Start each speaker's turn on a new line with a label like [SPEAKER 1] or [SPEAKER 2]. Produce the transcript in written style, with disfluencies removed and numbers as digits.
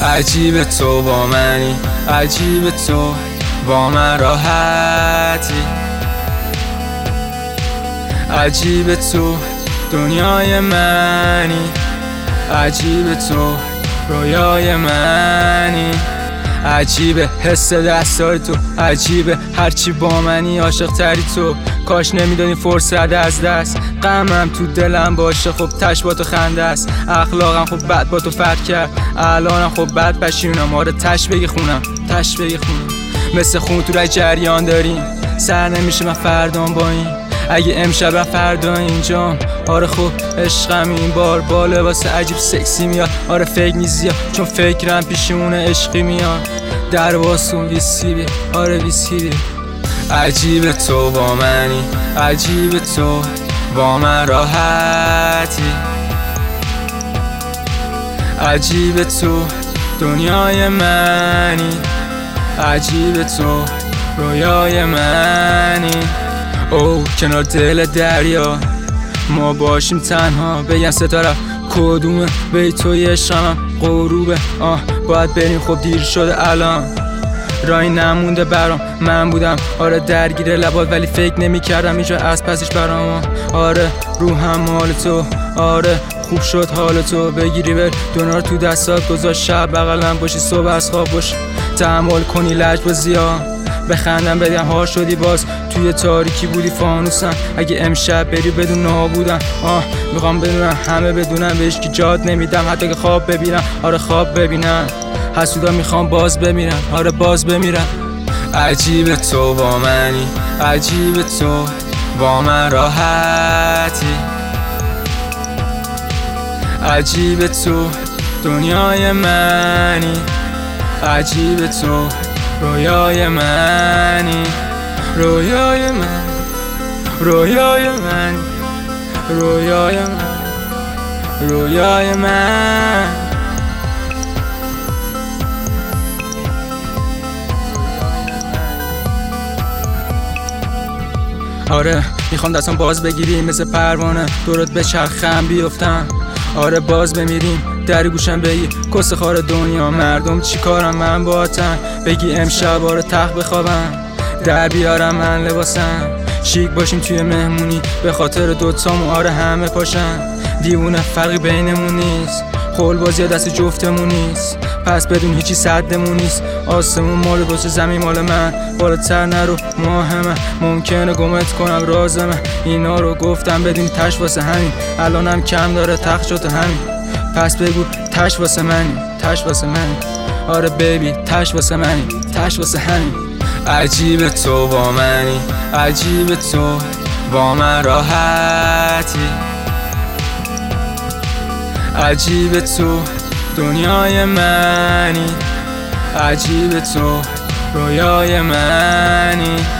[SPEAKER 1] عجیب تو با منی، عجیب تو با من راحتی، عجیب تو دنیای منی، عجیب تو رویای منی، عجیبه حس دستای تو، عجیبه هرچی با منی عاشق تری تو. کاش نمیدادی فرصت از دست، غمم تو دلم باشه خب تش با تو خنده است. اخلاقم خب بد با تو فرق کرد، الانم خب بد پشیمونم. آره تش بگی خونم، تش بگی خونم. مثل خون تو رای جریان داریم، سر نمیشه من فردام با این. اگه امشب فردا اینجام، آره خب عشقم این بار با لباس عجیب سکسی میاد. آره فکر نیزیا چون فکرم پیشونه عشقی میاد. در واسون ویسکی بی، آره ویسکی بی. عجیب تو با منی، عجیب تو با من راحتی، عجیب تو دنیای منی، عجیب تو رویای منی. او کنار دل دریا ما باشیم تنها، بگن ستاره کدومه بی توی عشقم غروبه. باید بریم خب دیر شده الان، راهی نمونده برام. من بودم آره درگیر لبات ولی فکر نمی کردم اینجا از پسش برام. آره روحم مال تو، آره خوب شد حال تو. بگیری بر دنیا تو دستات گذاشت، شب بغلم باشی صبح از خواب باش. تحمل کنی لجبازی ها، بخندم بگم ها شدی باز. توی تاریکی بودی فانوسم، اگه امشب بری بدون نابودم. میخوام بدونم همه بدونم بهش که جاد نمیدم، حتی که خواب ببینم. آره خواب ببینم حسودا میخوام باز بمیرم، آره باز بمیرم. عجیب تو با منی، عجیب تو با من راحتی، عجیب تو دنیای منی، عجیب تو رویای منی، رویای من، رویای من، رویای من، رویای من. آره میخوام دستم باز بگیری مثل پروانه، دورت به چرخم بیفتم. آره باز بمیریم در گوشم بگی کس خار دنیا مردم چی کارم من باهاتن. بگی امشب آره تخت بخوابم، در بیارم من لباسم. شیک باشیم توی مهمونی به خاطر دوتامون، آره همه پاشن. دیوونه فرقی بینمون نیست، خول بازی دست جفتمون نیست. پس بدون هیچی صدمون نیست، آسمون مال دوست زمین مال من. بالاتر نرو ما همه، ممکنه گمت کنم رازمه. اینا رو گفتم بدونی تش واسه همین، الانم کم داره تخت شد همین. پس بگو تش واسه منی، تش واسه منی. آره بیبی تش واسه منی، تش واسه همین. عجیب تو با منی، عجیب تو با من راحتی، عجیب تو دنیای منی، عجیب تو رویای منی.